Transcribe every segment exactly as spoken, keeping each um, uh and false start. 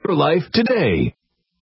Life today.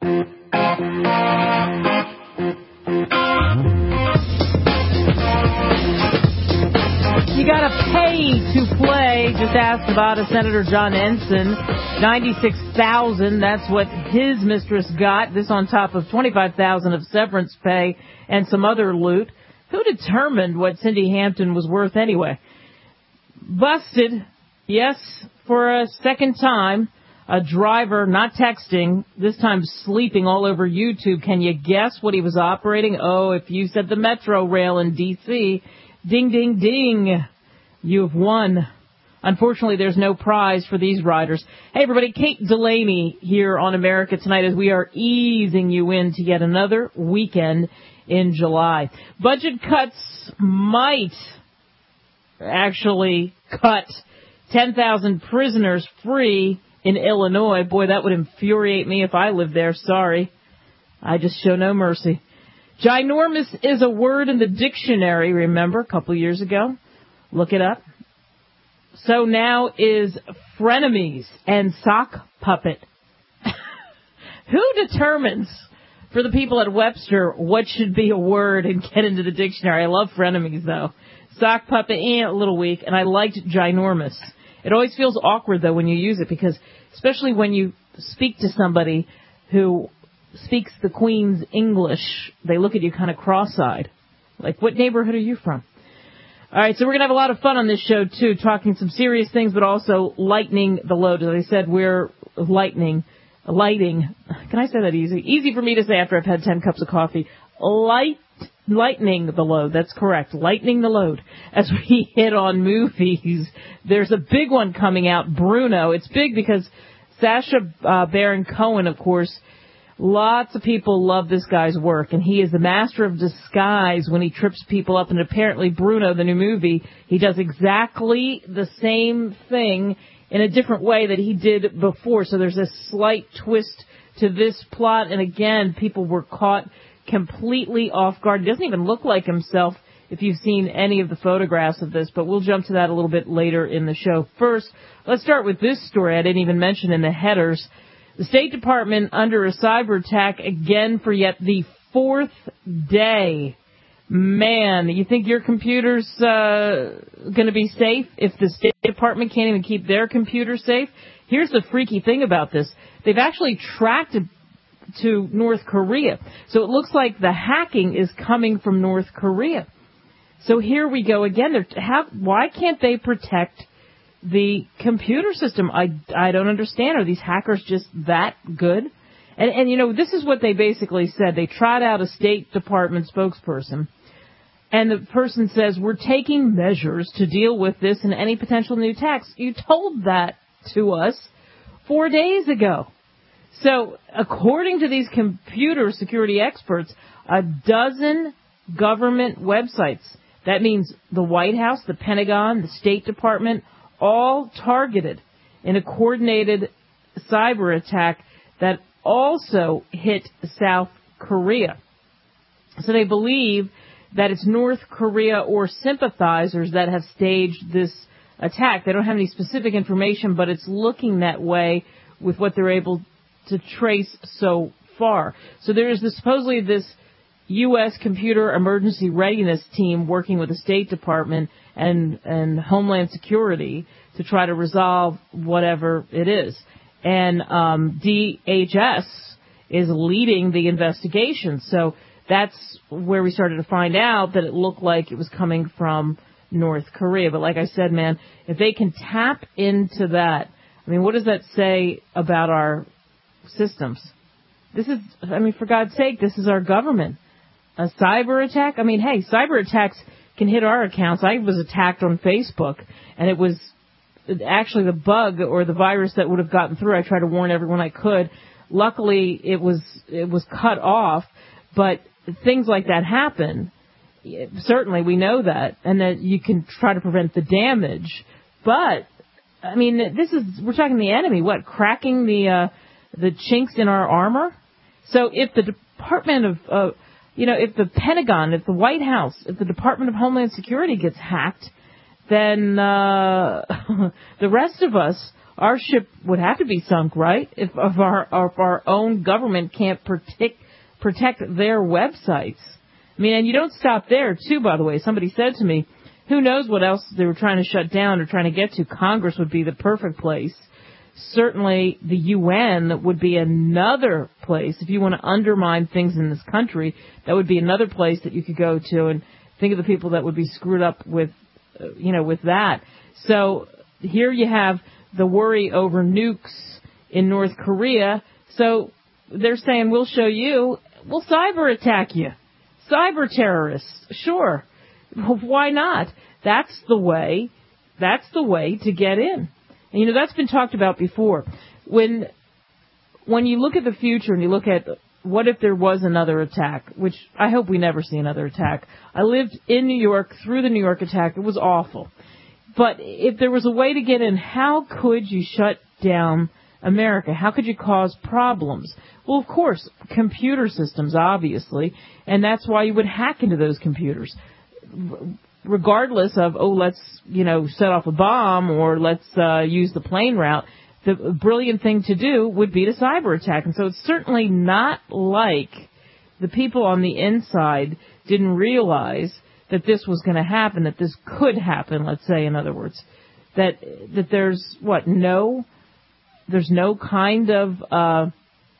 You got to pay to play. Just asked about a Senator John Ensign. ninety-six thousand dollars. That's what his mistress got. This on top of twenty-five thousand dollars of severance pay and some other loot. Who determined what Cindy Hampton was worth anyway? Busted. Yes, for a second time. A driver not texting, this time sleeping all over YouTube. Can you guess what he was operating? Oh, if you said the Metro Rail in D C, ding, ding, ding, you've won. Unfortunately, there's no prize for these riders. Hey, everybody, Kate Delaney here on America Tonight as we are easing you into yet another weekend in July. Budget cuts might actually cut ten thousand prisoners free in Illinois. Boy, that would infuriate me if I lived there. Sorry. I just show no mercy. Ginormous is a word in the dictionary, remember, a couple years ago. Look it up. So now is frenemies and sock puppet. Who determines for the people at Webster what should be a word and get into the dictionary? I love frenemies, though. Sock puppet, eh, a little weak, and I liked ginormous. It always feels awkward, though, when you use it, because especially when you speak to somebody who speaks the Queen's English, they look at you kind of cross-eyed. Like, what neighborhood are you from? All right, so we're going to have a lot of fun on this show, too, talking some serious things, but also lightening the load. As I said, we're lightening, lighting. Can I say that easy? Easy for me to say after I've had ten cups of coffee. Light. Lightening the load. That's correct. Lightening the load. As we hit on movies, there's a big one coming out, Bruno. It's big because Sacha uh, Baron Cohen, of course, lots of people love this guy's work, and he is the master of disguise when he trips people up. And apparently Bruno, the new movie, he does exactly the same thing in a different way that he did before. So there's a slight twist to this plot, and again, people were caught completely off guard. He doesn't even look like himself if you've seen any of the photographs of this, but we'll jump to that a little bit later in the show. First, let's start with this story I didn't even mention in the headers. The State Department under a cyber attack again for yet the fourth day. Man, you think your computer's uh, going to be safe if the State Department can't even keep their computer safe? Here's the freaky thing about this. They've actually tracked it to North Korea. So it looks like the hacking is coming from North Korea. So here we go again. They're, how, why can't they protect the computer system? I, I don't understand. Are these hackers just that good? And, and, you know, this is what they basically said. They trot out a State Department spokesperson, and the person says, we're taking measures to deal with this and any potential new attacks. You told that to us four days ago. So, according to these computer security experts, a dozen government websites, that means the White House, the Pentagon, the State Department, all targeted in a coordinated cyber attack that also hit South Korea. So they believe that it's North Korea or sympathizers that have staged this attack. They don't have any specific information, but it's looking that way with what they're able to trace so far. So there is this, supposedly this U S computer emergency readiness team working with the State Department and, and Homeland Security to try to resolve whatever it is. And um, D H S is leading the investigation. So that's where we started to find out that it looked like it was coming from North Korea. But like I said, man, if they can tap into that, I mean, what does that say about our systems? This is, I mean, for God's sake, this is our government. A cyber attack? I mean, hey, cyber attacks can hit our accounts. I was attacked on Facebook, and it was actually the bug or the virus that would have gotten through. I tried to warn everyone I could. Luckily, it was it was cut off, but things like that happen. Certainly, we know that, and that you can try to prevent the damage. But, I mean, this is, we're talking the enemy, what, cracking the uh, the chinks in our armor? So if the Department of, uh, you know, if the Pentagon, if the White House, if the Department of Homeland Security gets hacked, then uh, the rest of us our ship would have to be sunk, right? If, if our if our own government can't protect protect their websites. I mean, and you don't stop there, too, by the way. Somebody said to me, who knows what else they were trying to shut down or trying to get to. Congress would be the perfect place. Certainly, the U N would be another place. If you want to undermine things in this country, that would be another place that you could go to. And think of the people that would be screwed up with, uh, you know, with that. So here you have the worry over nukes in North Korea. So they're saying, we'll show you. We'll cyber attack you. Cyber terrorists. Sure. Why not? That's the way. That's the way to get in. And, you know, that's been talked about before. When when you look at the future and you look at what if there was another attack, which I hope we never see another attack. I lived in New York through the New York attack. It was awful. But if there was a way to get in, how could you shut down America? How could you cause problems? Well, of course, computer systems, obviously, and that's why you would hack into those computers. Regardless of, oh, let's, you know, set off a bomb or let's uh, use the plane route, the brilliant thing to do would be to cyber attack. And so it's certainly not like the people on the inside didn't realize that this was going to happen, that this could happen, let's say, in other words, that that there's, what, no, there's no kind of uh,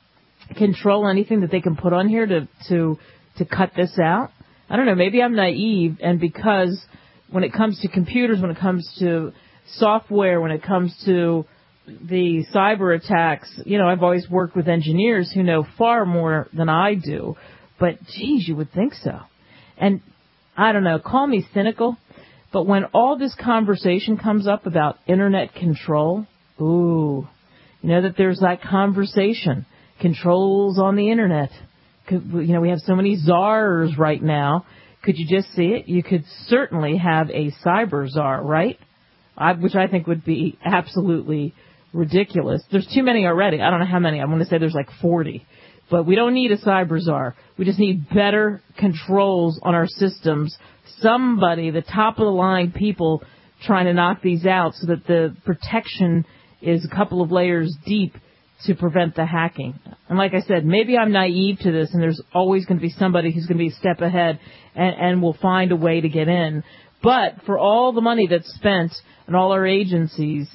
control, anything that they can put on here to, to, to cut this out. I don't know, maybe I'm naive, and because when it comes to computers, when it comes to software, when it comes to the cyber attacks, you know, I've always worked with engineers who know far more than I do, but geez, you would think so. And I don't know, call me cynical, but when all this conversation comes up about internet control, ooh, you know that there's that conversation, controls on the internet. You know, we have so many czars right now. Could you just see it? You could certainly have a cyber czar, right? I, which I think would be absolutely ridiculous. There's too many already. I don't know how many. I want to say there's like forty. But we don't need a cyber czar. We just need better controls on our systems. Somebody, the top of the line people, trying to knock these out so that the protection is a couple of layers deep to prevent the hacking. And like I said, maybe I'm naive to this, and there's always going to be somebody who's going to be a step ahead and, and will find a way to get in. But for all the money that's spent and all our agencies,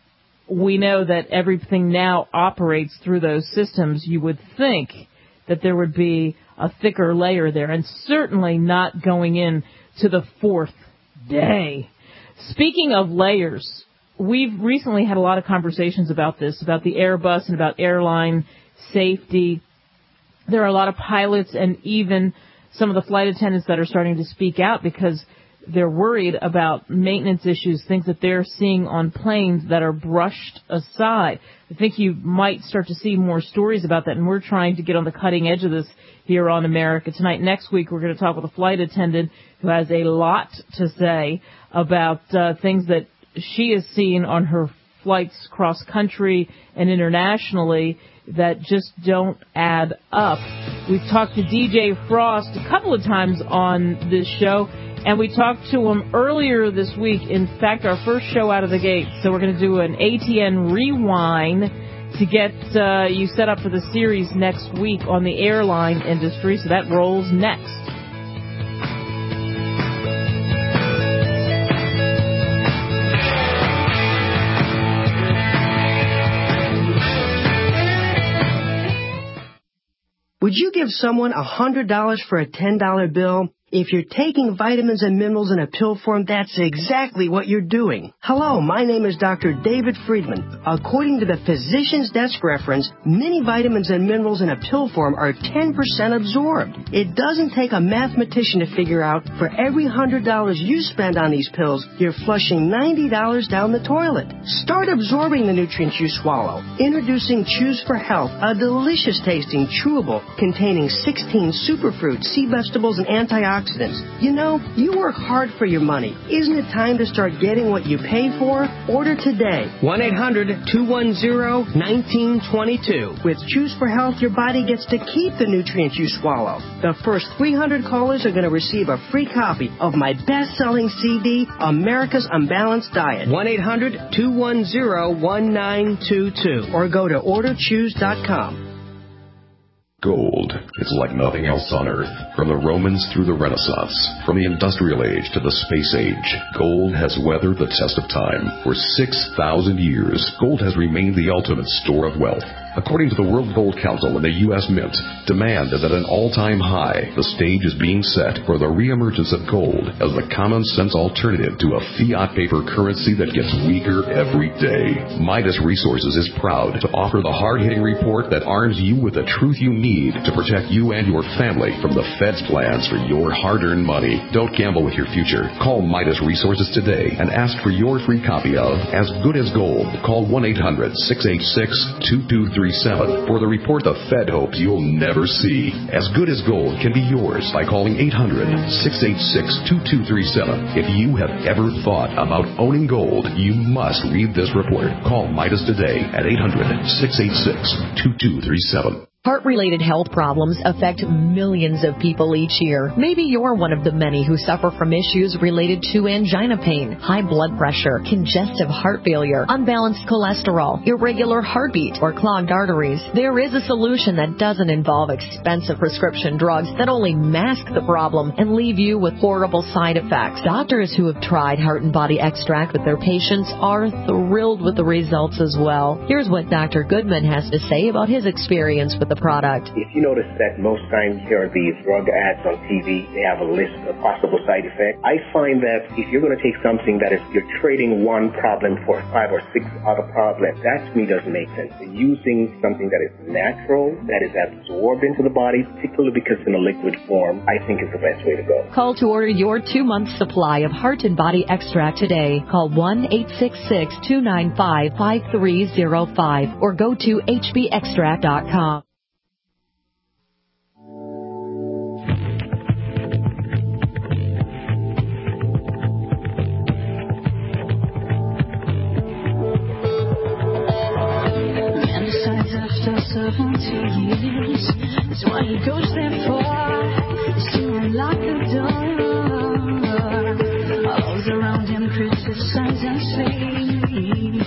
we know that everything now operates through those systems. You would think that there would be a thicker layer there, and certainly not going in to the fourth day. Speaking of layers, we've recently had a lot of conversations about this, about the Airbus and about airline safety. There are a lot of pilots and even some of the flight attendants that are starting to speak out because they're worried about maintenance issues, things that they're seeing on planes that are brushed aside. I think you might start to see more stories about that, and we're trying to get on the cutting edge of this here on America Tonight. Next week, we're going to talk with a flight attendant who has a lot to say about uh, things that she has seen on her flights cross-country and internationally that just don't add up. We've talked to D J Frost a couple of times on this show, and we talked to him earlier this week. In fact, our first show out of the gate. So we're going to do an A T N rewind to get uh, you set up for the series next week on the airline industry. So that rolls next. Would you give someone one hundred dollars for a ten dollar bill? If you're taking vitamins and minerals in a pill form, that's exactly what you're doing. Hello, my name is Doctor David Friedman. According to the Physician's Desk reference, many vitamins and minerals in a pill form are ten percent absorbed. It doesn't take a mathematician to figure out for every one hundred dollars you spend on these pills, you're flushing ninety dollars down the toilet. Start absorbing the nutrients you swallow. Introducing Choose for Health, a delicious tasting chewable containing sixteen superfruits, sea vegetables, and antioxidants antioxidants. You know, you work hard for your money. Isn't it time to start getting what you pay for? Order today. one eight hundred two one zero one nine two two. With Choose for Health, your body gets to keep the nutrients you swallow. The first three hundred callers are going to receive a free copy of my best-selling C D, America's Unbalanced Diet. one eight hundred two one zero one nine two two. Or go to order choose dot com. Gold is like nothing else on Earth. From the Romans through the Renaissance, from the Industrial Age to the Space Age, gold has weathered the test of time. For six thousand years, gold has remained the ultimate store of wealth. According to the World Gold Council and the U S Mint, demand is at an all-time high. The stage is being set for the reemergence of gold as the common-sense alternative to a fiat paper currency that gets weaker every day. Midas Resources is proud to offer the hard-hitting report that arms you with the truth you need to protect you and your family from the Fed's plans for your hard-earned money. Don't gamble with your future. Call Midas Resources today and ask for your free copy of As Good as Gold. Call one eight hundred six eight six two two three seven for the report the Fed hopes you'll never see. As Good as Gold can be yours by calling eight hundred six eight six two two three seven. If you have ever thought about owning gold, you must read this report. Call Midas today at eight hundred six eight six two two three seven. Heart-related health problems affect millions of people each year. Maybe you're one of the many who suffer from issues related to angina pain, high blood pressure, congestive heart failure, unbalanced cholesterol, irregular heartbeat, or clogged arteries. There is a solution that doesn't involve expensive prescription drugs that only mask the problem and leave you with horrible side effects. Doctors who have tried Heart and Body Extract with their patients are thrilled with the results as well. Here's what Doctor Goodman has to say about his experience with the product. If you notice that most times here are these drug ads on T V, they have a list of possible side effects. I find that if you're going to take something that is, you're trading one problem for five or six other problems, that to me doesn't make sense. Using something that is natural, that is absorbed into the body, particularly because it's in a liquid form, I think is the best way to go. Call to order your two-month supply of Heart and Body Extract today. Call one eight six six two nine five five three zero five or go to H B extract dot com. seventy years, that's what he goes there for, is to unlock the door. All those around him criticize and say.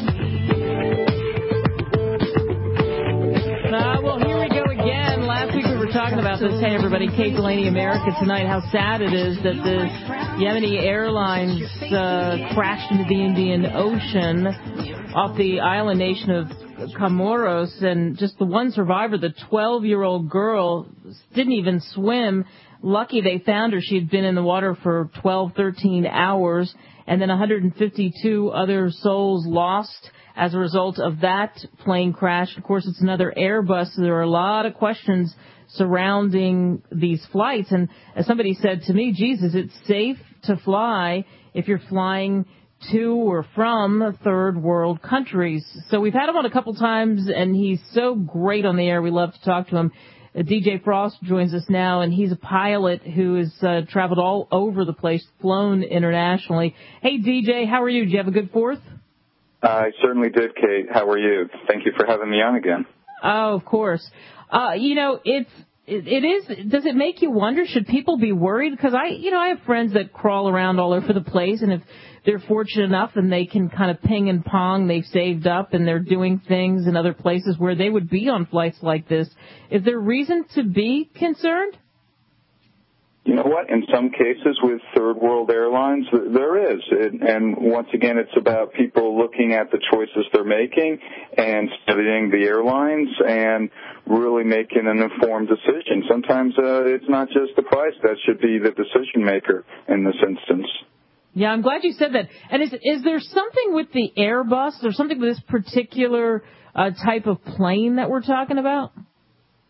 Uh, well, here we go again. Last week we were talking about this. Hey, everybody, Kate Delaney, America Tonight. How sad it is that this Yemeni Airlines uh, crashed into the Indian Ocean off the island nation of Comoros, and just the one survivor, the twelve-year-old girl, didn't even swim. Lucky they found her. She had been in the water for twelve, thirteen hours, and then one hundred fifty-two other souls lost as a result of that plane crash. Of course, it's another Airbus. So there are a lot of questions surrounding these flights, and as somebody said to me, Jesus, it's safe to fly if you're flying to or from third world countries. So we've had him on a couple times, and he's so great on the air. We love to talk to him. Uh, D J Frost joins us now, and he's a pilot who has uh, traveled all over the place, flown internationally. Hey, D J, how are you? Did you have a good fourth? I certainly did, Kate. How are you? Thank you for having me on again. Oh, of course. Uh, you know, it's It, it is. Does it make you wonder, should people be worried? Because I, you know, I have friends that crawl around all over the place, and if they're fortunate enough and they can kind of ping and pong, they've saved up and they're doing things in other places where they would be on flights like this, is there reason to be concerned? You know what? In some cases with third world airlines, there is. It, and once again, it's about people looking at the choices they're making and studying the airlines and really making an informed decision. Sometimes uh, it's not just the price that should be the decision maker in this instance. Yeah, I'm glad you said that. And is is there something with the Airbus or something with this particular uh, type of plane that we're talking about?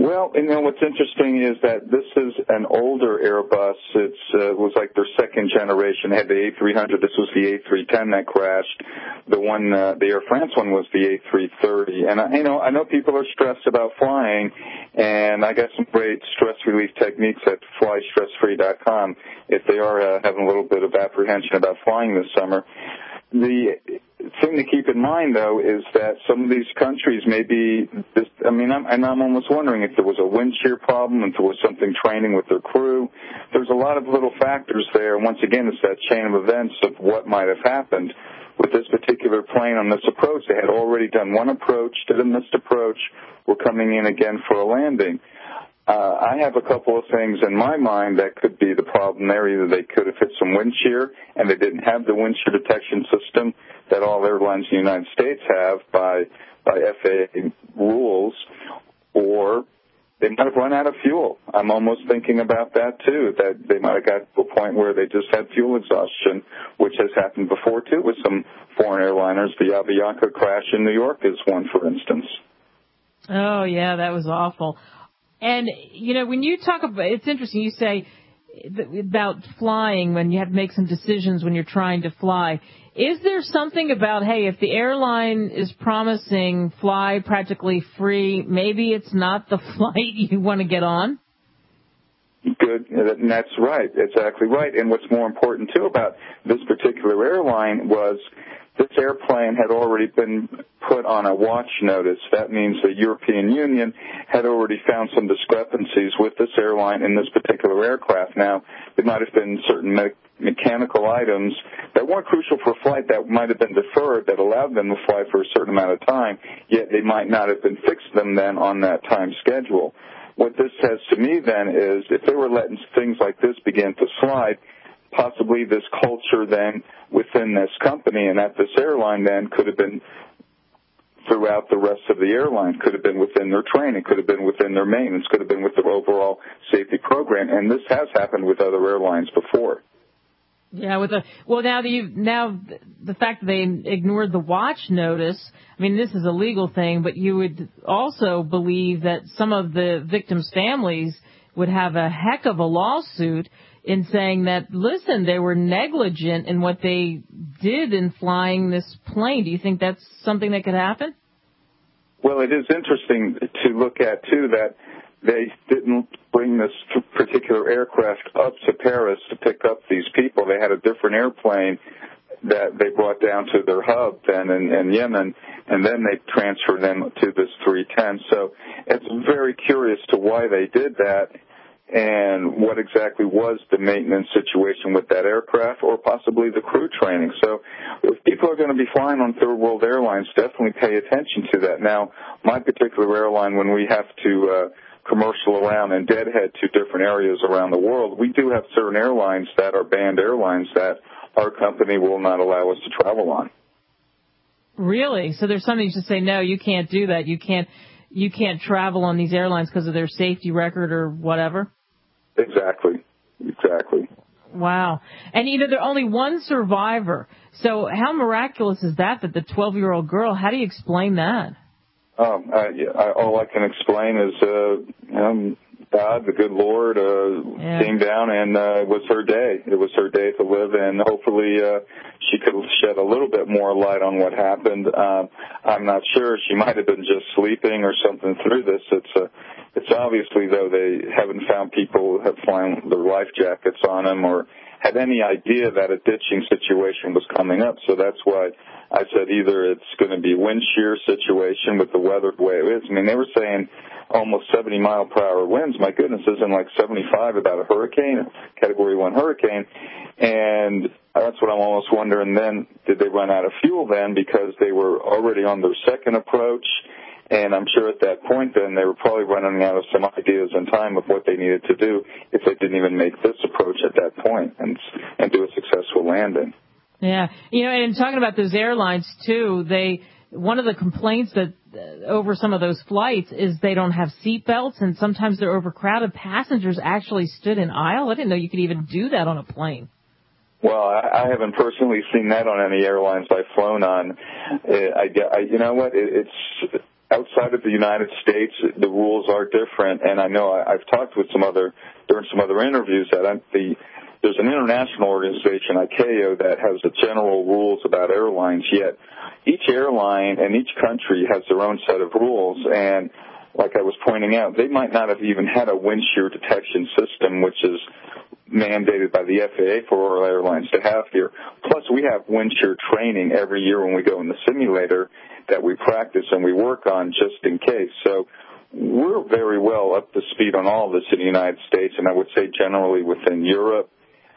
Well, you know, what's interesting is that this is an older Airbus. It's, uh, it was like their second generation. They had the A three hundred. This was the A three ten that crashed. The one, uh, the Air France one was the A three thirty. And, I, you know, I know people are stressed about flying, and I got some great stress relief techniques at fly stress free dot com if they are uh, having a little bit of apprehension about flying this summer. The thing to keep in mind, though, is that some of these countries may be, this, I mean, I'm, and I'm almost wondering if there was a wind shear problem, if there was something training with their crew. There's a lot of little factors there. Once again, it's that chain of events of what might have happened. With this particular plane on this approach, they had already done one approach, did a missed approach, were coming in again for a landing. Uh, I have a couple of things in my mind that could be the problem there. Either they could have hit some wind shear and they didn't have the wind shear detection system that all airlines in the United States have by, by F A A rules, or they might have run out of fuel. I'm almost thinking about that, too, that they might have got to a point where they just had fuel exhaustion, which has happened before, too, with some foreign airliners. The Avianca crash in New York is one, for instance. Oh, yeah, that was awful. And, you know, when you talk about, it's interesting, you say about flying when you have to make some decisions when you're trying to fly. Is there something about, hey, if the airline is promising fly practically free, maybe it's not the flight you want to get on? Good, and that's right, exactly right. And what's more important, too, about this particular airline was this airplane had already been put on a watch notice. That means the European Union had already found some discrepancies with this airline in this particular aircraft. Now, there might have been certain me- mechanical items that weren't crucial for flight that might have been deferred that allowed them to fly for a certain amount of time, yet they might not have been fixed them then on that time schedule. What this says to me then is if they were letting things like this begin to slide, possibly this culture then within this company and at this airline then could have been throughout the rest of the airline, could have been within their training, could have been within their maintenance, could have been with their overall safety program. And this has happened with other airlines before. Yeah, with the well now the now the fact that they ignored the watch notice. I mean, this is a legal thing, but you would also believe that some of the victims' families would have a heck of a lawsuit in saying that, listen, they were negligent in what they did in flying this plane. Do you think that's something that could happen? Well, it is interesting to look at, too, that they didn't bring this particular aircraft up to Paris to pick up these people. They had a different airplane that they brought down to their hub then in, in Yemen, and then they transferred them to this three ten. So it's very curious to why they did that and what exactly was the maintenance situation with that aircraft or possibly the crew training. So if people are going to be flying on third world airlines, definitely pay attention to that. Now, my particular airline, when we have to uh, commercial around and deadhead to different areas around the world, we do have certain airlines that are banned airlines that our company will not allow us to travel on. Really? So there's something to say, no, you can't do that. You can't you can't travel on these airlines because of their safety record or whatever? Exactly. Exactly. Wow. And you know, there's only one survivor. So how miraculous is that, that the twelve-year-old girl, how do you explain that? Um, I, I, all I can explain is uh, um, God, the good Lord, uh, yeah. came down and uh, it was her day. It was her day to live, and hopefully uh, she could shed a little bit more light on what happened. Uh, I'm not sure. She might have been just sleeping or something through this. It's a, it's obviously, though, they haven't found people who have flown their life jackets on them or had any idea that a ditching situation was coming up. So that's why I said either it's going to be wind shear situation with the weather the way it is. I mean, they were saying almost seventy mile per hour winds. My goodness, isn't like seventy-five about a hurricane, a category one hurricane. And that's what I'm almost wondering then, did they run out of fuel then because they were already on their second approach? And I'm sure at that point then they were probably running out of some ideas and time of what they needed to do if they didn't even make this approach at that point and and do a successful landing. Yeah. You know, and talking about those airlines, too, they one of the complaints that uh, over some of those flights is they don't have seat belts, and sometimes they're overcrowded. Passengers actually stood in aisle. I didn't know you could even do that on a plane. Well, I, I haven't personally seen that on any airlines I've flown on. I, I, you know what? It, it's outside of the United States, the rules are different, and I know I, I've talked with some other, during some other interviews that I'm, the, there's an international organization, I C A O, that has the general rules about airlines, yet each airline and each country has their own set of rules, and like I was pointing out, they might not have even had a wind shear detection system, which is mandated by the F A A for all airlines to have here. Plus, we have wind shear training every year when we go in the simulator that we practice and we work on just in case. So we're very well up to speed on all of this in the United States, and I would say generally within Europe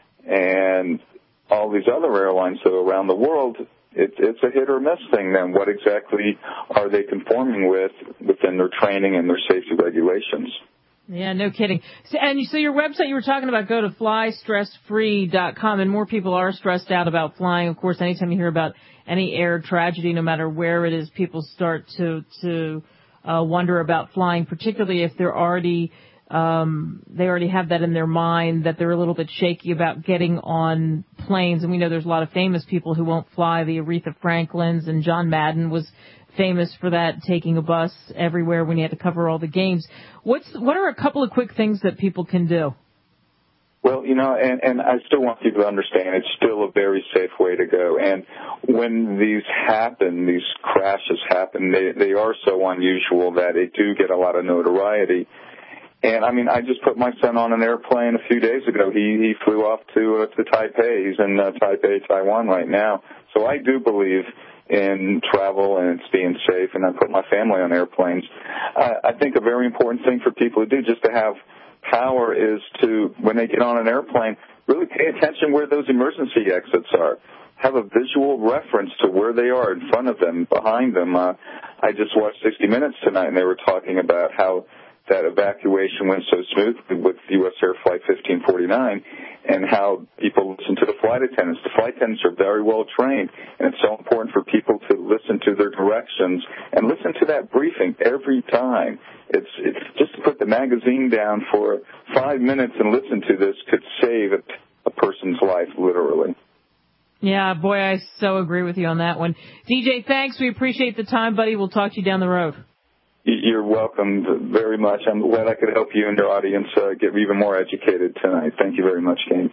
and all these other airlines that are around the world. It, it's a hit or miss thing then. What exactly are they conforming with within their training and their safety regulations? Yeah, no kidding. So, and so your website you were talking about, go to fly stress free dot com, and more people are stressed out about flying. Of course, anytime you hear about any air tragedy, no matter where it is, people start to to uh, wonder about flying, particularly if they're already um, they already have that in their mind, that they're a little bit shaky about getting on planes. And we know there's a lot of famous people who won't fly. The Aretha Franklins, and John Madden was famous for that, taking a bus everywhere when he had to cover all the games. What's what are a couple of quick things that people can do? Well, you know, and, and I still want people to understand it's still a very safe way to go. And when these happen, these crashes happen, they, they are so unusual that they do get a lot of notoriety. And, I mean, I just put my son on an airplane a few days ago. He, he flew off to, uh, to Taipei. He's in uh, Taipei, Taiwan right now. So I do believe in travel and it's being safe, and I put my family on airplanes. Uh, I think a very important thing for people to do just to have power is to, when they get on an airplane, really pay attention where those emergency exits are. Have a visual reference to where they are, in front of them, behind them. Uh, I just watched sixty minutes tonight, and they were talking about how that evacuation went so smoothly with U S Air Flight fifteen forty-nine, and how people listen to the flight attendants. The flight attendants are very well trained, and it's so important for people to listen to their directions and listen to that briefing every time. It's, it's just to put the magazine down for five minutes and listen to this could save a, a person's life, literally. Yeah, boy, I so agree with you on that one. D J, thanks. We appreciate the time, buddy. We'll talk to you down the road. You're welcome very much. I'm glad I could help you and your audience uh, get even more educated tonight. Thank you very much, Kane.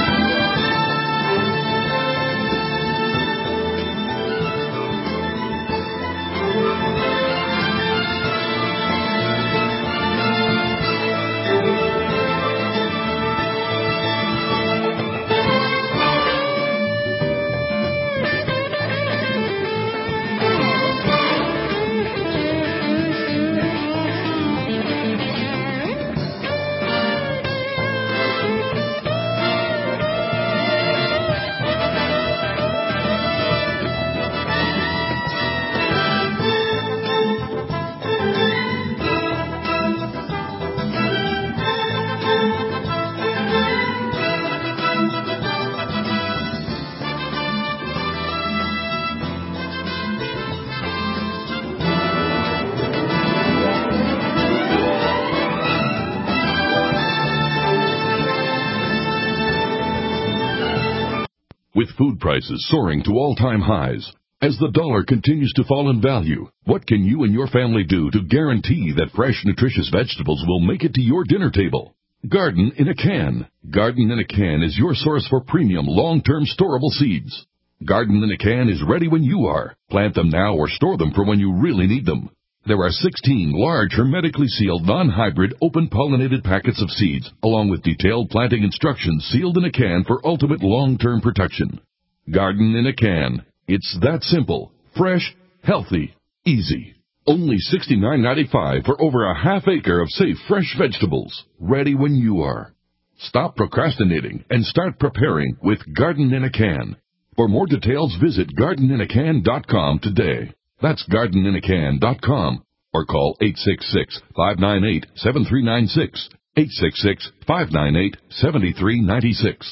With food prices soaring to all-time highs, as the dollar continues to fall in value, what can you and your family do to guarantee that fresh, nutritious vegetables will make it to your dinner table? Garden in a Can. Garden in a Can is your source for premium, long-term storable seeds. Garden in a Can is ready when you are. Plant them now or store them for when you really need them. There are sixteen large, hermetically sealed, non-hybrid, open-pollinated packets of seeds, along with detailed planting instructions sealed in a can for ultimate long-term protection. Garden in a Can. It's that simple, fresh, healthy, easy. Only sixty-nine ninety-five for over a half acre of safe, fresh vegetables, ready when you are. Stop procrastinating and start preparing with Garden in a Can. For more details, visit garden in a can dot com today. That's garden in a can dot com, or call eight six six, five nine eight, seven three nine six, eight six six, five nine eight, seven three nine six.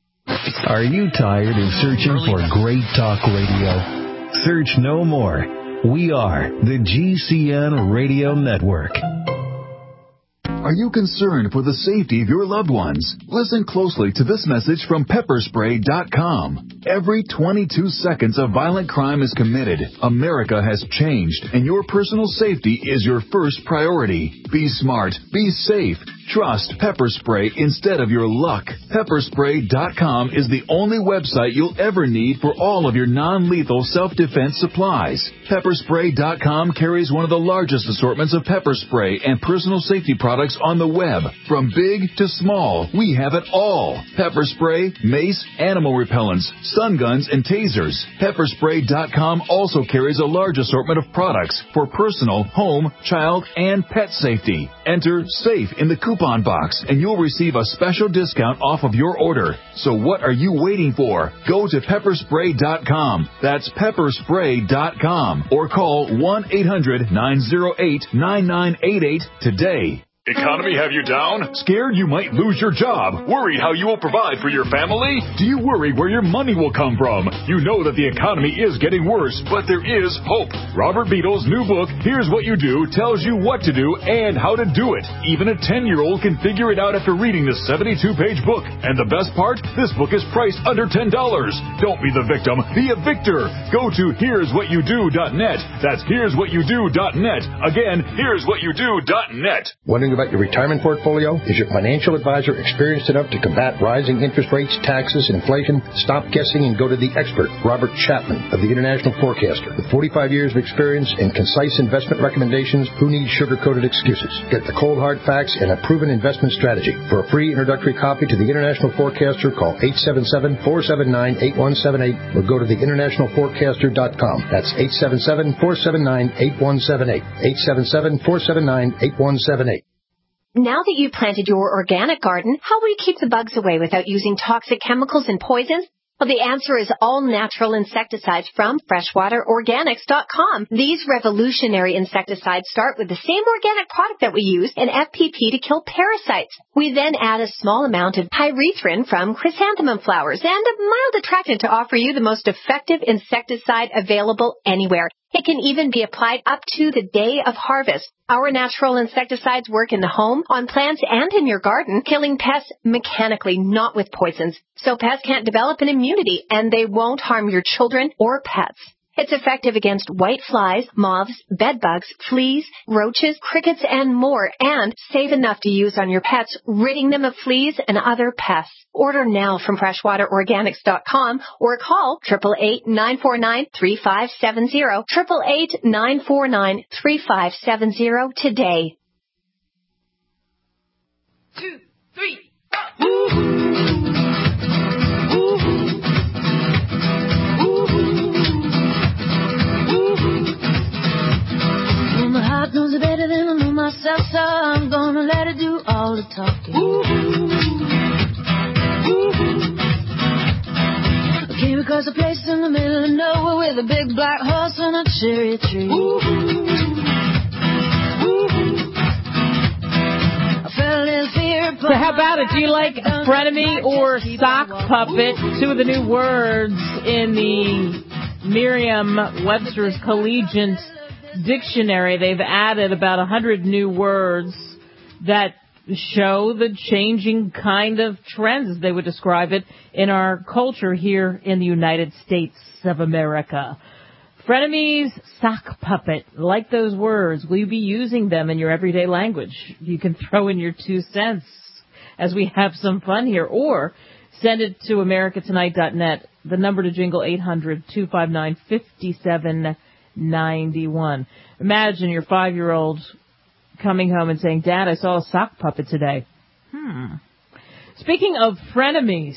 Are you tired of searching for great talk radio? Search no more. We are the G C N Radio Network. Are you concerned for the safety of your loved ones? Listen closely to this message from pepper spray dot com. every twenty-two seconds a violent crime is committed. America has changed, and your personal safety is your first priority. Be smart. Be safe. Trust pepper spray instead of your luck. pepper spray dot com is the only website you'll ever need for all of your non-lethal self-defense supplies. pepper spray dot com carries one of the largest assortments of pepper spray and personal safety products on the web. From big to small, we have it all. Pepper spray, mace, animal repellents, stun guns, and tasers. pepper spray dot com also carries a large assortment of products for personal, home, child, and pet safety. Enter SAFE in the coupon box, and you'll receive a special discount off of your order. So what are you waiting for? Go to pepper spray dot com. That's pepper spray dot com. Or call one eight hundred nine oh eight nine nine eight eight today. Economy have you down? Scared you might lose your job? Worried how you will provide for your family? Do you worry where your money will come from? You know that the economy is getting worse, but there is hope. Robert Beadle's new book, Here's What You Do, tells you what to do and how to do it. Even a ten-year-old can figure it out after reading this seventy-two page book. And the best part? This book is priced under ten dollars. Don't be the victim. Be a victor. Go to here's what you do dot net. That's here's what you do dot net. Again, here's what you do dot net. Wondering about your retirement portfolio? Is your financial advisor experienced enough to combat rising interest rates, taxes, inflation? Stop guessing and go to the expert, Robert Chapman of the International Forecaster. With forty-five years of experience and concise investment recommendations, who needs sugar-coated excuses? Get the cold hard facts and a proven investment strategy. For a free introductory copy to the International Forecaster, call eight seven seven, four seven nine, eight one seven eight or go to the international forecaster dot com. That's eight seven seven, four seven nine, eight one seven eight. eight seven seven, four seven nine, eight one seven eight. Now that you've planted your organic garden, how will you keep the bugs away without using toxic chemicals and poisons? Well, the answer is all natural insecticides from freshwater organics dot com. These revolutionary insecticides start with the same organic product that we use in F P P to kill parasites. We then add a small amount of pyrethrin from chrysanthemum flowers and a mild attractant to offer you the most effective insecticide available anywhere. It can even be applied up to the day of harvest. Our natural insecticides work in the home, on plants, and in your garden, killing pests mechanically, not with poisons. So pests can't develop an immunity, and they won't harm your children or pets. It's effective against white flies, moths, bedbugs, fleas, roaches, crickets, and more, and safe enough to use on your pets, ridding them of fleas and other pests. Order now from freshwater organics dot com or call eight eight eight, nine four nine, three five seven zero, eight eight eight, nine four nine, three five seven zero today. Two, three, go! God knows it better than I know myself, so I'm gonna let it do all the talking. Ooh, ooh. I came across a place in the middle of nowhere with a big black horse and a cherry tree. Ooh, ooh. I felt a little fear. So how about it? Do you like frenemy or sock puppet? Two of the new words in the Merriam-Webster's Collegiate Dictionary. They've added about a hundred new words that show the changing kind of trends, as they would describe it, in our culture here in the United States of America. Frenemies, sock puppet, like those words. Will you be using them in your everyday language? You can throw in your two cents as we have some fun here, or send it to america tonight dot net. The number to jingle, eight hundred, two five nine, five seven ninety-one. Imagine your five-year-old coming home and saying, Dad, I saw a sock puppet today. Hmm. Speaking of frenemies,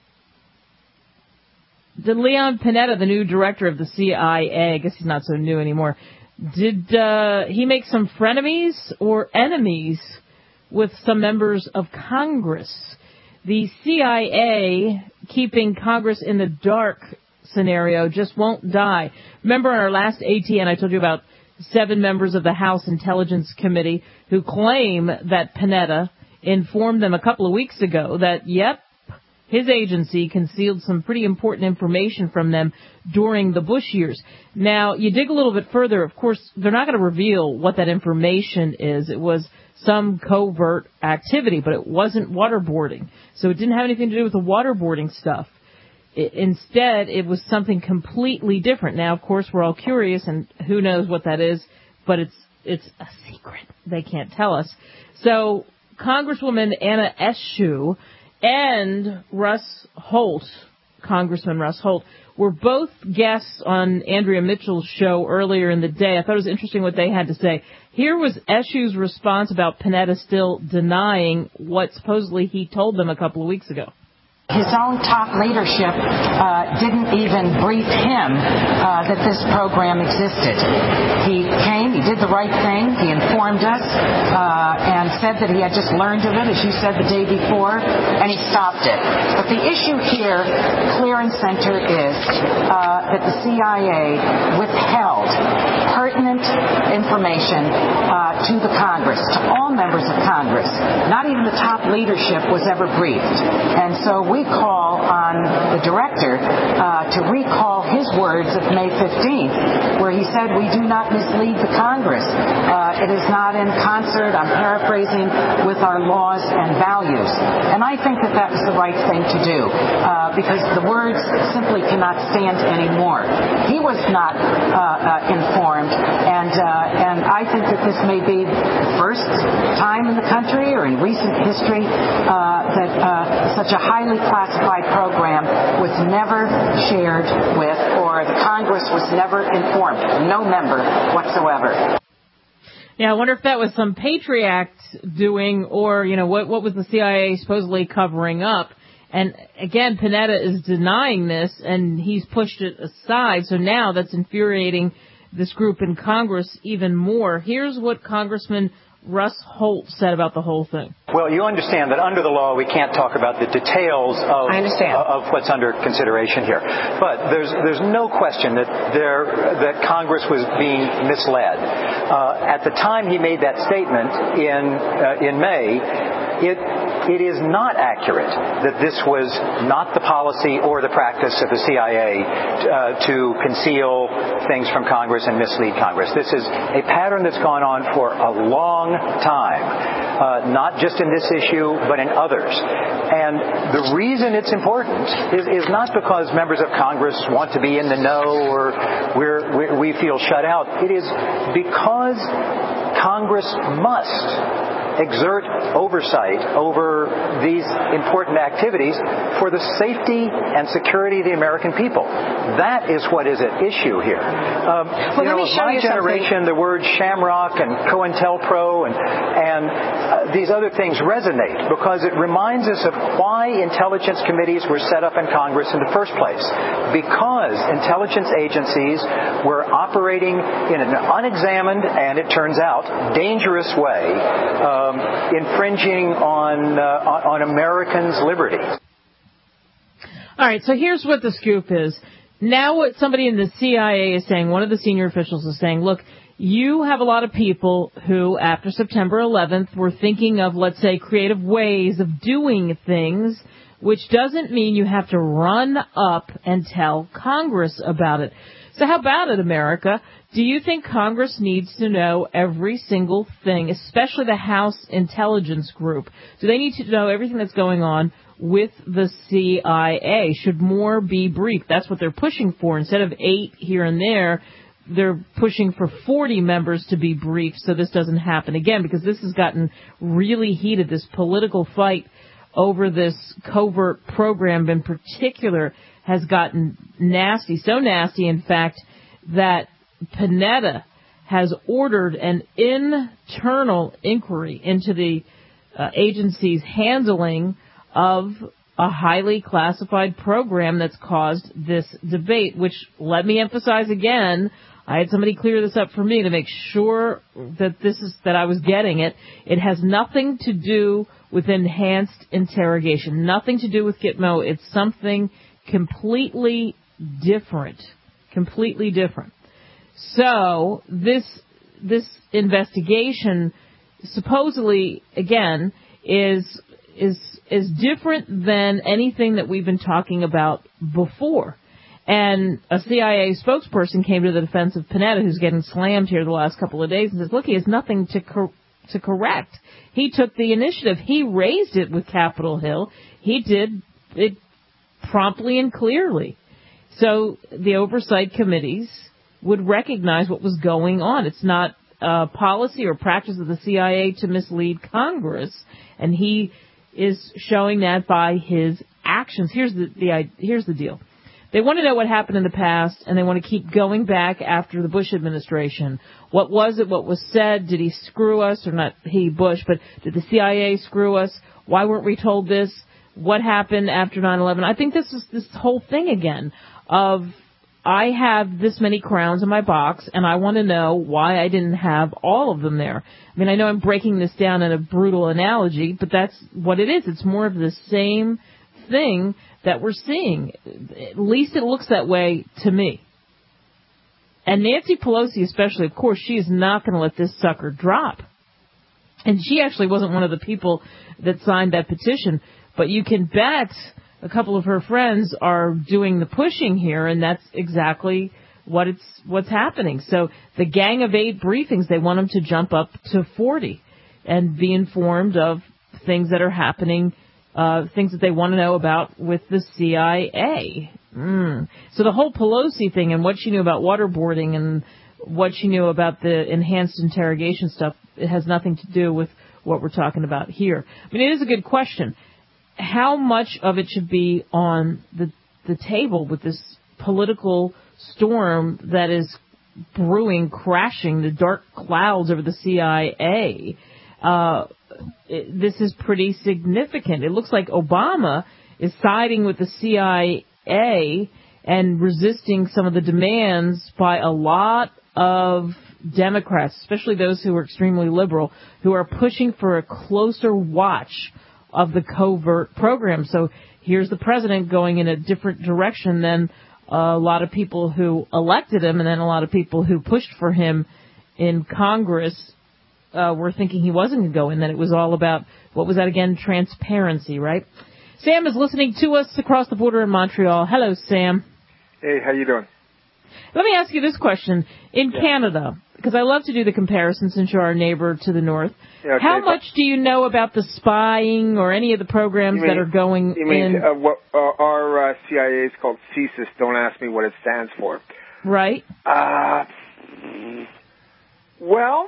did Leon Panetta, the new director of the C I A, I guess he's not so new anymore, did uh, he make some frenemies or enemies with some members of Congress? The C I A, keeping Congress in the dark scenario, just won't die. Remember on our last A T N, I told you about seven members of the House Intelligence Committee who claim that Panetta informed them a couple of weeks ago that, yep, his agency concealed some pretty important information from them during the Bush years. Now, you dig a little bit further, of course, they're not going to reveal what that information is. It was some covert activity, but it wasn't waterboarding. So it didn't have anything to do with the waterboarding stuff. I, instead, it was something completely different. Now, of course, we're all curious, and who knows what that is, but it's it's a secret. They can't tell us. So Congresswoman Anna Eshoo and Russ Holt, Congressman Russ Holt, were both guests on Andrea Mitchell's show earlier in the day. I thought it was interesting what they had to say. Here was Eshoo's response about Panetta still denying what supposedly he told them a couple of weeks ago. His own top leadership uh, didn't even brief him uh, that this program existed. He came, he did the right thing, he informed us, uh, and said that he had just learned of it, as you said the day before, and he stopped it. But the issue here, clear and center, is uh, that the C I A withheld pertinent information uh, to the Congress, to all members of Congress. Not even the top leadership was ever briefed. And so we call on the director uh, to recall his words of May fifteenth, where he said, we do not mislead the Congress. Uh, it is not in concert, I'm paraphrasing, with our laws and values. And I think that that was the right thing to do, uh, because the words simply cannot stand anymore. He was not uh, uh, informed, and uh, and I think that this may be the first time in the country or in recent history uh, that uh, such a highly classified program was never shared with, or the Congress was never informed. No member whatsoever. Yeah, I wonder if that was some Patriot Act doing, or, you know, what what was the C I A supposedly covering up? And again, Panetta is denying this, and he's pushed it aside. So now that's infuriating this group in Congress even more. Here's what Congressman Russ Holt said about the whole thing. Well, you understand that under the law we can't talk about the details of, I understand. of what's under consideration here. But there's there's no question that there that Congress was being misled. Uh, at the time he made that statement in uh, in May, it it is not accurate that this was not the policy or the practice of the C I A uh, to conceal things from Congress and mislead Congress. This is a pattern that's gone on for a long time, uh, not just in this issue, but in others. And the reason it's important is, is not because members of Congress want to be in the know or we're, we feel shut out. It is because Congress must exert oversight over these important activities for the safety and security of the American people. That is what is at issue here. Um, well, you know, my generation, something. the word shamrock and COINTELPRO and, and uh, these other things resonate because it reminds us of why intelligence committees were set up in Congress in the first place. Because intelligence agencies were operating in an unexamined and, it turns out, dangerous way, uh, Um, infringing on, uh, on Americans' liberty. All right, so here's what the scoop is. Now what somebody in the C I A is saying, one of the senior officials is saying, look, you have a lot of people who, after September eleventh, were thinking of, let's say, creative ways of doing things, which doesn't mean you have to run up and tell Congress about it. So how about it, America? Do you think Congress needs to know every single thing, especially the House Intelligence Group? Do they need to know everything that's going on with the C I A? Should more be briefed? That's what they're pushing for. Instead of eight here and there, they're pushing for forty members to be briefed so this doesn't happen again, because this has gotten really heated, this political fight over this covert program in particular has gotten nasty, so nasty, in fact, that Panetta has ordered an internal inquiry into the uh, agency's handling of a highly classified program that's caused this debate, which, let me emphasize again, I had somebody clear this up for me to make sure that this is that I was getting it. It has nothing to do with enhanced interrogation, nothing to do with Gitmo. It's something completely different, completely different. So this this investigation supposedly, again, is is is different than anything that we've been talking about before. And a C I A spokesperson came to the defense of Panetta, who's getting slammed here the last couple of days, and says, look, he has nothing to cor- to correct. He took the initiative. He raised it with Capitol Hill. He did it promptly and clearly. So the oversight committees would recognize what was going on. It's not uh, policy or practice of the C I A to mislead Congress, and he is showing that by his actions. Here's the, the here's the deal. They want to know what happened in the past, and they want to keep going back after the Bush administration. What was it? What was said? Did he screw us? Or not he, Bush, but did the C I A screw us? Why weren't we told this? What happened after nine eleven? I think this is this whole thing again of I have this many crowns in my box, and I want to know why I didn't have all of them there. I mean, I know I'm breaking this down in a brutal analogy, but that's what it is. It's more of the same thing that we're seeing. At least it looks that way to me. And Nancy Pelosi especially, of course, she is not going to let this sucker drop. And she actually wasn't one of the people that signed that petition, but you can bet a couple of her friends are doing the pushing here, and that's exactly what it's what's happening. So the Gang of Eight briefings, they want them to jump up to forty and be informed of things that are happening, uh, things that they want to know about with the C I A. Mm. So the whole Pelosi thing and what she knew about waterboarding and what she knew about the enhanced interrogation stuff, it has nothing to do with what we're talking about here. I mean, it is a good question. How much of it should be on the the table with this political storm that is brewing, crashing, the dark clouds over the C I A? Uh, it, this is pretty significant. It looks like Obama is siding with the C I A and resisting some of the demands by a lot of Democrats, especially those who are extremely liberal, who are pushing for a closer watch of the covert program. So here's the president going in a different direction than a lot of people who elected him, and then a lot of people who pushed for him in Congress uh, were thinking he wasn't going to go in, that it was all about, what was that again, transparency, right? Sam is listening to us across the border in Montreal. Hello, Sam. Hey, how you doing? Let me ask you this question. In yeah. Canada, because I love to do the comparison since you're our neighbor to the north, yeah, okay, how much do you know about the spying or any of the programs mean, that are going you mean, in? Uh, what, uh, our uh, C I A is called CSIS. Don't ask me what it stands for. Right. Uh, well,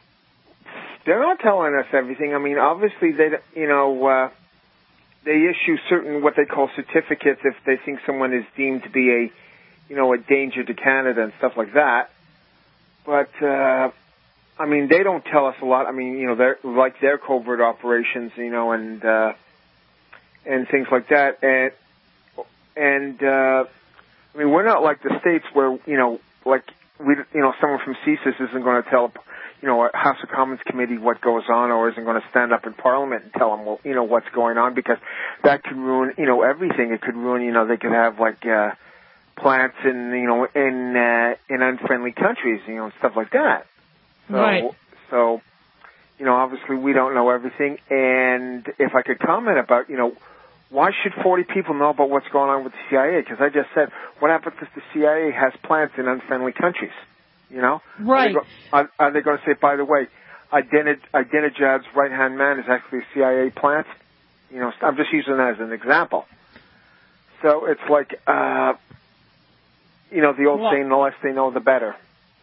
they're not telling us everything. I mean, obviously, they, you know, uh, they issue certain what they call certificates if they think someone is deemed to be a, you know, a danger to Canada and stuff like that. But, uh, I mean, they don't tell us a lot. I mean, you know, they're like their covert operations, you know, and, uh, and things like that. And, and, uh, I mean, we're not like the States where, you know, like, we, you know, someone from CSIS isn't going to tell, you know, a House of Commons committee what goes on, or isn't going to stand up in Parliament and tell them, well, you know, what's going on, because that could ruin, you know, everything. It could ruin, you know, they could have like, uh, plants in, you know, in, uh, in unfriendly countries, you know, and stuff like that. So, right. So, you know, obviously we don't know everything. And if I could comment about, you know, why should forty people know about what's going on with the C I A? Because I just said, what happens if the C I A has plants in unfriendly countries? You know? Right. Are they, go- are, are they going to say, by the way, Ahmadinejad's right-hand man is actually a C I A plant? You know, I'm just using that as an example. So it's like, uh, you know, the old well, saying, the less they know, the better.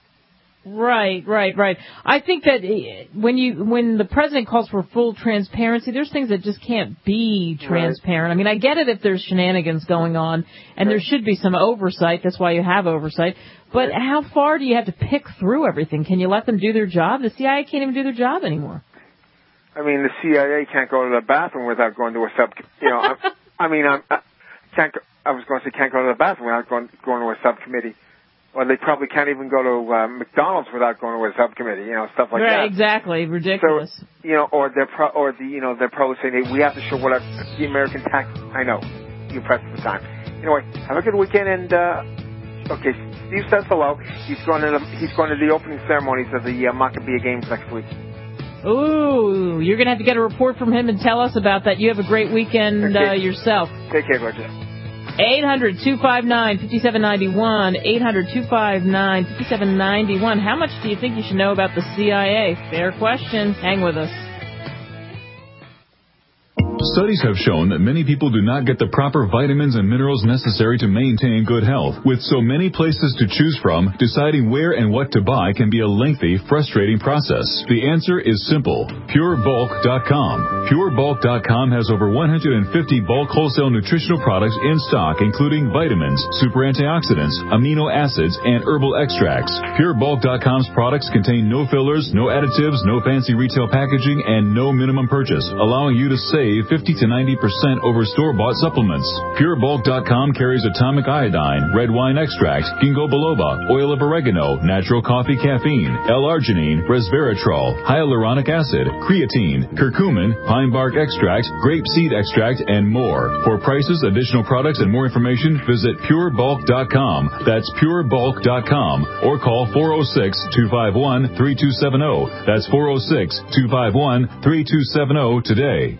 Right, right, right. I think that when you when the president calls for full transparency, there's things that just can't be transparent. Right. I mean, I get it if there's shenanigans going on, and right. there should be some oversight. That's why you have oversight. But right. how far do you have to pick through everything? Can you let them do their job? The C I A can't even do their job anymore. I mean, the C I A can't go to the bathroom without going to a sub. You know, I, I mean, I, I can't. I was going to say can't go to the bathroom without going, going to a subcommittee. Or they probably can't even go to uh, McDonald's without going to a subcommittee, you know, stuff like right, that. Exactly, ridiculous. So, you know, or they're pro- or the you know they're probably saying, hey, we have to show what our, the American tax. I know, you pressed the time. Anyway, have a good weekend. And uh, okay, Steve says hello. He's going to the, he's going to the opening ceremonies of the uh, Maccabee Games next week. Ooh, you're gonna have to get a report from him and tell us about that. You have a great weekend okay. uh, yourself. Take care, Roger. eight hundred, two five nine, five seven nine one, eight hundred, two five nine, five seven nine one. How much do you think you should know about the C I A? Fair question. Hang with us. Studies have shown that many people do not get the proper vitamins and minerals necessary to maintain good health. With so many places to choose from, deciding where and what to buy can be a lengthy, frustrating process. The answer is simple. Pure Bulk dot com. Pure Bulk dot com has over one hundred fifty bulk wholesale nutritional products in stock, including vitamins, super antioxidants, amino acids, and herbal extracts. Pure Bulk dot com's products contain no fillers, no additives, no fancy retail packaging, and no minimum purchase, allowing you to save fifty to ninety percent over store-bought supplements. Pure Bulk dot com carries atomic iodine, red wine extract, ginkgo biloba, oil of oregano, natural coffee caffeine, L-arginine, resveratrol, hyaluronic acid, creatine, curcumin, pine bark extract, grape seed extract, and more. For prices, additional products, and more information, visit Pure Bulk dot com. That's Pure Bulk dot com. Or call four oh six, two five one, three two seven oh. That's four oh six, two five one, three two seven oh today.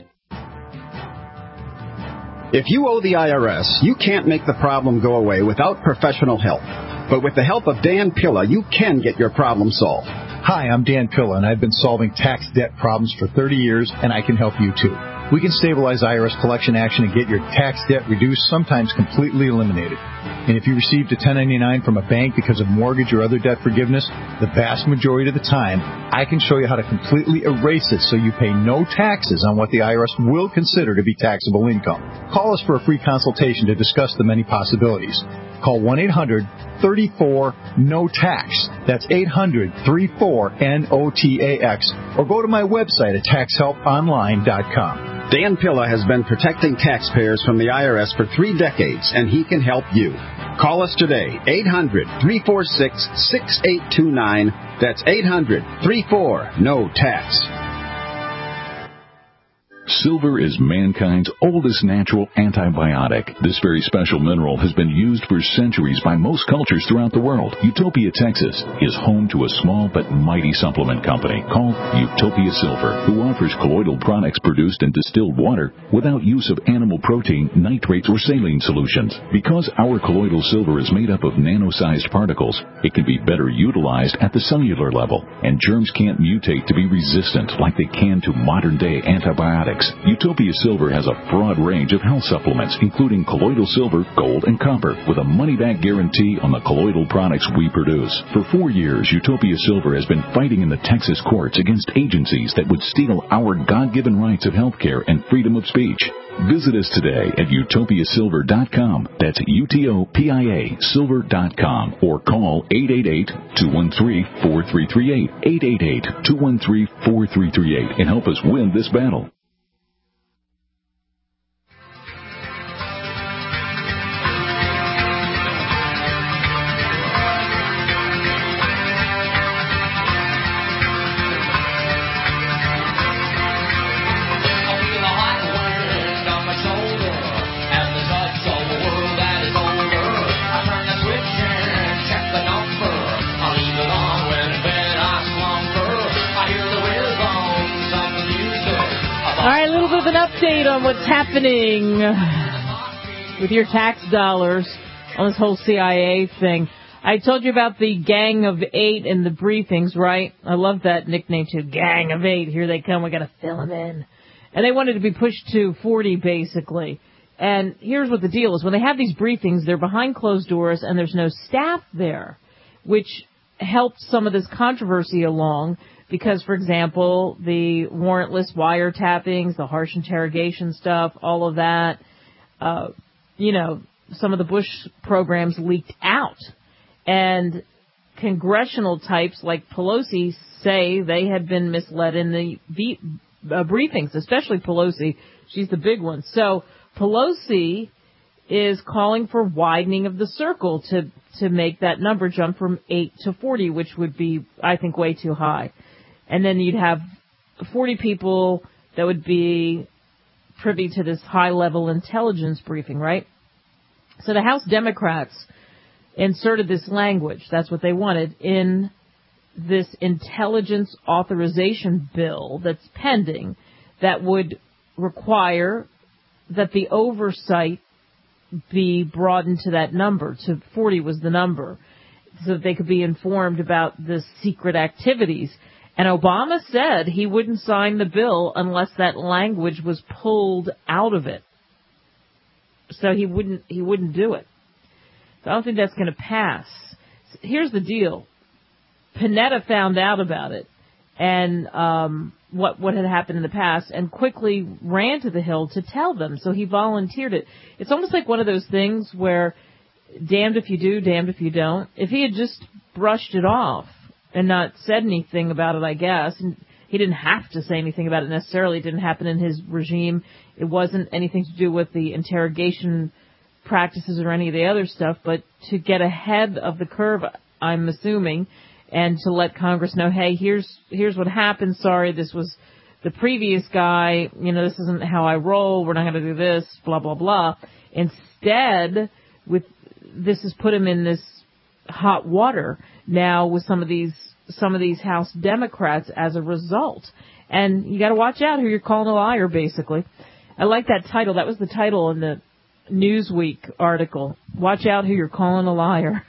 If you owe the I R S, you can't make the problem go away without professional help. But with the help of Dan Pilla, you can get your problem solved. Hi, I'm Dan Pilla, and I've been solving tax debt problems for thirty years, and I can help you too. We can stabilize I R S collection action and get your tax debt reduced, sometimes completely eliminated. And if you received a ten ninety-nine from a bank because of mortgage or other debt forgiveness, the vast majority of the time, I can show you how to completely erase it so you pay no taxes on what the I R S will consider to be taxable income. Call us for a free consultation to discuss the many possibilities. Call one eight hundred, three four, N O T A X. That's eight hundred, three four, N O T A X. Or go to my website at tax help online dot com. Dan Pilla has been protecting taxpayers from the I R S for three decades, and he can help you. Call us today, eight hundred, three four six, six eight two nine. That's eight hundred, three four, N O T A X. Silver is mankind's oldest natural antibiotic. This very special mineral has been used for centuries by most cultures throughout the world. Utopia, Texas is home to a small but mighty supplement company called Utopia Silver, who offers colloidal products produced in distilled water without use of animal protein, nitrates, or saline solutions. Because our colloidal silver is made up of nano-sized particles, it can be better utilized at the cellular level, and germs can't mutate to be resistant like they can to modern-day antibiotics. Utopia Silver has a broad range of health supplements, including colloidal silver, gold, and copper, with a money-back guarantee on the colloidal products we produce. For four years, Utopia Silver has been fighting in the Texas courts against agencies that would steal our God-given rights of health care and freedom of speech. Visit us today at utopia silver dot com. That's U T O P I A silver dot com. Or call eight eight eight, two one three, four three three eight, eight eight eight, two one three, four three three eight, and help us win this battle. On what's happening with your tax dollars on this whole C I A thing. I told you about the Gang of Eight and the briefings, right? I love that nickname too. Gang of Eight. Here they come. We got to fill them in. And they wanted to be pushed to forty, basically. And here's what the deal is. When they have these briefings, they're behind closed doors and there's no staff there, which helped some of this controversy along. Because, for example, the warrantless wiretappings, the harsh interrogation stuff, all of that, uh, you know, some of the Bush programs leaked out. And congressional types like Pelosi say they had been misled in the be- uh, briefings, especially Pelosi. She's the big one. So Pelosi is calling for widening of the circle to, to make that number jump from eight to forty, which would be, I think, way too high. And then you'd have forty people that would be privy to this high-level intelligence briefing, right? So the House Democrats inserted this language, that's what they wanted, in this intelligence authorization bill that's pending that would require that the oversight be broadened to that number, to forty was the number, so that they could be informed about the secret activities. And Obama said he wouldn't sign the bill unless that language was pulled out of it. So he wouldn't he wouldn't do it. So I don't think that's going to pass. Here's the deal. Panetta found out about it and um, what what had happened in the past and quickly ran to the Hill to tell them. So he volunteered it. It's almost like one of those things where damned if you do, damned if you don't. If he had just brushed it off and not said anything about it, I guess, and he didn't have to say anything about it necessarily. It didn't happen in his regime. It wasn't anything to do with the interrogation practices or any of the other stuff, but to get ahead of the curve, I'm assuming, and to let Congress know, hey, here's here's what happened. Sorry, this was the previous guy. You know, this isn't how I roll. We're not going to do this, blah, blah, blah. Instead, with this has put him in this hot water now with some of these some of these House Democrats as a result. And you got to watch out who you're calling a liar, basically. I like that title. That was the title in the Newsweek article. Watch out who you're calling a liar.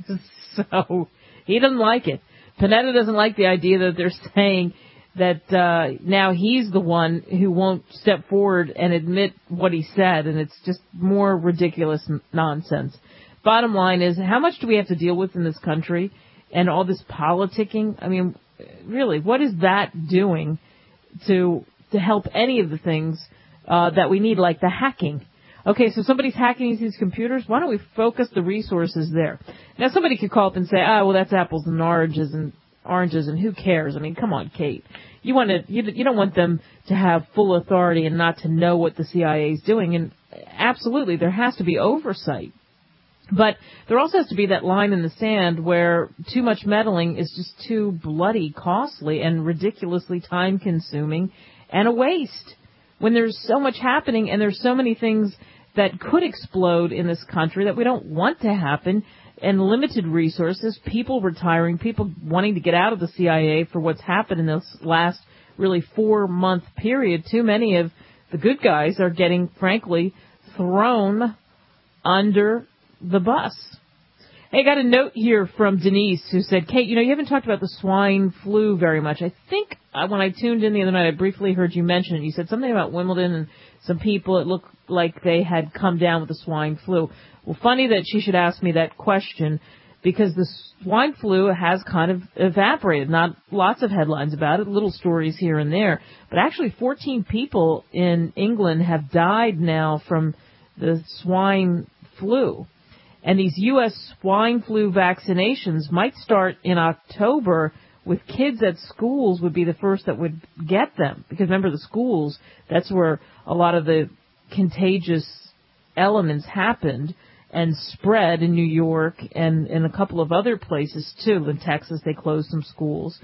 So he doesn't like it. Panetta doesn't like the idea that they're saying that uh, now he's the one who won't step forward and admit what he said, and it's just more ridiculous n- nonsense. Bottom line is, how much do we have to deal with in this country and all this politicking? I mean, really, what is that doing to to help any of the things uh, that we need, like the hacking? Okay, so somebody's hacking these computers. Why don't we focus the resources there? Now, somebody could call up and say, "Oh, well, that's apples and oranges and oranges, and who cares?" I mean, come on, Kate. You want to, you, you don't want them to have full authority and not to know what the C I A is doing. And absolutely, there has to be oversight. But there also has to be that line in the sand where too much meddling is just too bloody costly and ridiculously time-consuming and a waste. When there's so much happening and there's so many things that could explode in this country that we don't want to happen, and limited resources, people retiring, people wanting to get out of the C I A for what's happened in this last really four-month period, too many of the good guys are getting, frankly, thrown under the bus. Hey, I got a note here from Denise who said, Kate, you know, you haven't talked about the swine flu very much. I think uh, when I tuned in the other night, I briefly heard you mention it. You said something about Wimbledon and some people, it looked like they had come down with the swine flu. Well, funny that she should ask me that question because the swine flu has kind of evaporated. Not lots of headlines about it, little stories here and there. But actually fourteen people in England have died now from the swine flu. And these U S swine flu vaccinations might start in October, with kids at schools would be the first that would get them. Because remember, the schools, that's where a lot of the contagious elements happened and spread in New York and in a couple of other places, too. In Texas, they closed some schools.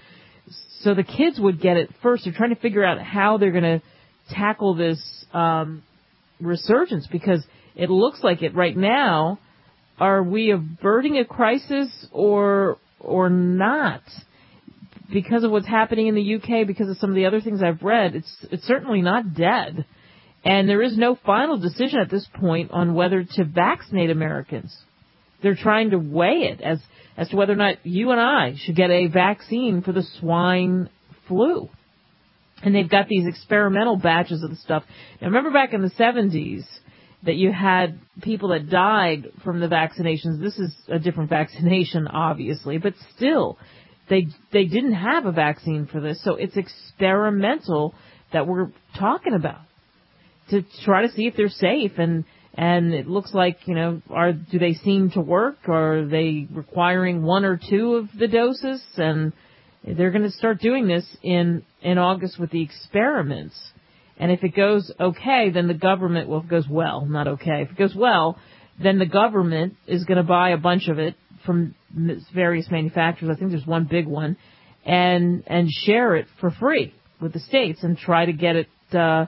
So the kids would get it first. They're trying to figure out how they're going to tackle this um, resurgence, because it looks like it right now. Are we averting a crisis or or not? Because of what's happening in the U K, because of some of the other things I've read, it's it's certainly not dead. And there is no final decision at this point on whether to vaccinate Americans. They're trying to weigh it as, as to whether or not you and I should get a vaccine for the swine flu. And they've got these experimental batches of the stuff. Now, remember back in the seventies, that you had people that died from the vaccinations. This is a different vaccination, obviously, but still, they they didn't have a vaccine for this. So it's experimental that we're talking about to try to see if they're safe. And and it looks like, you know, are do they seem to work? Or are they requiring one or two of the doses? And they're going to start doing this in, in August with the experiments. And if it goes okay, then the government, well, if it goes well, not okay. If it goes well, then the government is going to buy a bunch of it from various manufacturers. I think there's one big one, and and share it for free with the states and try to get it uh,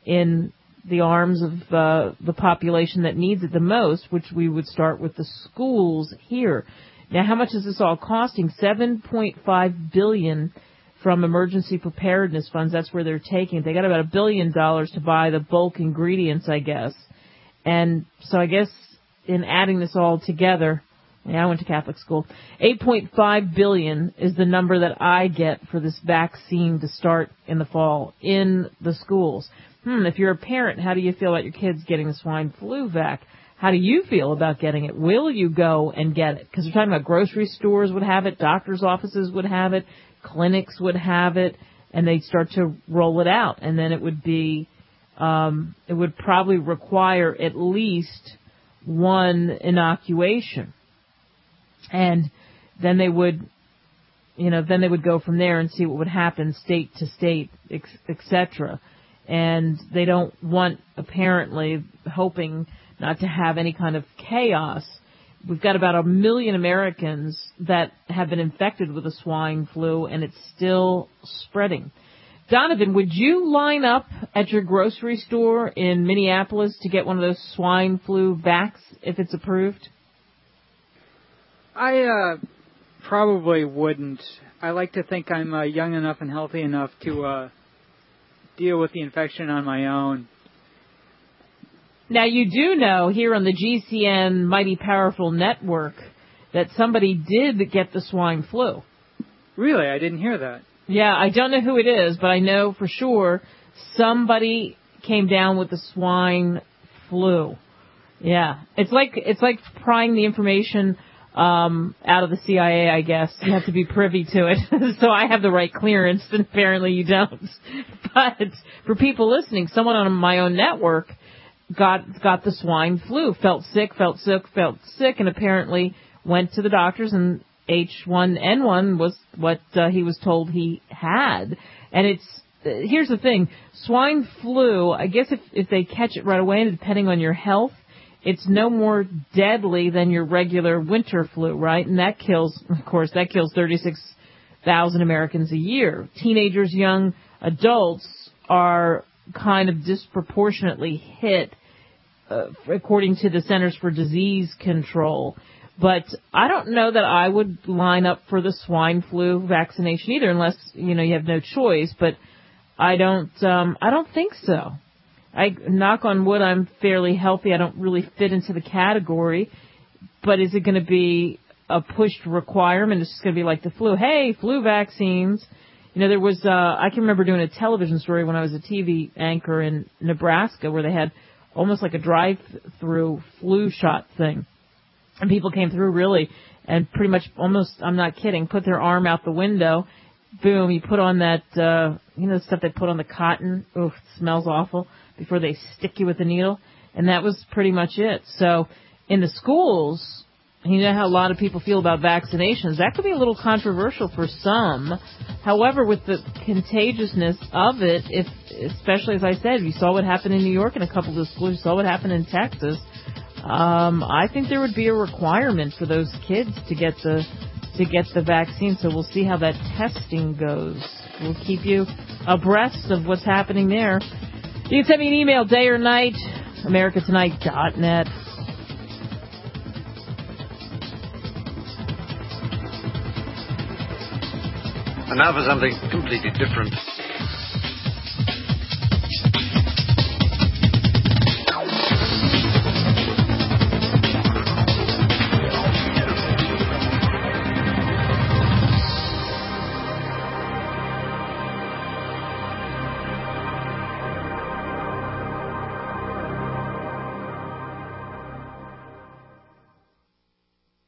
in the arms of uh, the population that needs it the most, which we would start with the schools here. Now, how much is this all costing? seven point five billion dollars from emergency preparedness funds. That's where they're taking it. They got about a billion dollars to buy the bulk ingredients, I guess. And so I guess in adding this all together, Yeah, I went to Catholic school. eight point five billion is the number that I get for this vaccine to start in the fall in the schools. Hmm, if you're a parent, how do you feel about your kids getting the swine flu vac? How do you feel about getting it? Will you go and get it? Because we're talking about grocery stores would have it, doctors' offices would have it, clinics would have it, and they'd start to roll it out. And then it would be, um, it would probably require at least one inoculation. And then they would, you know, then they would go from there and see what would happen state to state, et cetera. And they don't want, apparently, hoping not to have any kind of chaos. We've got about a million Americans that have been infected with the swine flu, and it's still spreading. Donovan, would you line up at your grocery store in Minneapolis to get one of those swine flu vacs if it's approved? I uh, probably wouldn't. I like to think I'm uh, young enough and healthy enough to uh, deal with the infection on my own. Now, you do know here on the G C N Mighty Powerful Network that somebody did get the swine flu. Really? I didn't hear that. Yeah, I don't know who it is, but I know for sure somebody came down with the swine flu. Yeah. It's like it's like prying the information um out of the C I A, I guess. You have to be privy to it. So I have the right clearance, and apparently you don't. But for people listening, someone on my own network got got the swine flu, felt sick, felt sick, felt sick, and apparently went to the doctors, and H one N one was what uh, he was told he had. And it's uh, here's the thing, swine flu, I guess if if they catch it right away, and depending on your health, it's no more deadly than your regular winter flu, right? And that kills, of course, that kills thirty-six thousand Americans a year. Teenagers, young adults are kind of disproportionately hit, uh, according to the Centers for Disease Control. But I don't know that I would line up for the swine flu vaccination either, unless, you know, you have no choice. But I don't, um, I don't think so. I knock on wood, I'm fairly healthy. I don't really fit into the category. But is it going to be a pushed requirement? It's just going to be like the flu. Hey, flu vaccines. You know, there was, uh, I can remember doing a television story when I was a T V anchor in Nebraska where they had almost like a drive-through flu shot thing. And people came through really and pretty much almost, I'm not kidding, put their arm out the window. Boom, you put on that, uh, you know, the stuff they put on the cotton. Oof, it smells awful before they stick you with the needle. And that was pretty much it. So in the schools, you know how a lot of people feel about vaccinations. That could be a little controversial for some. However, with the contagiousness of it, if especially, as I said, you saw what happened in New York in a couple of the schools, you saw what happened in Texas, um, I think there would be a requirement for those kids to get the to get the vaccine. So we'll see how that testing goes. We'll keep you abreast of what's happening there. You can send me an email, day or night, america tonight dot net. And now for something completely different.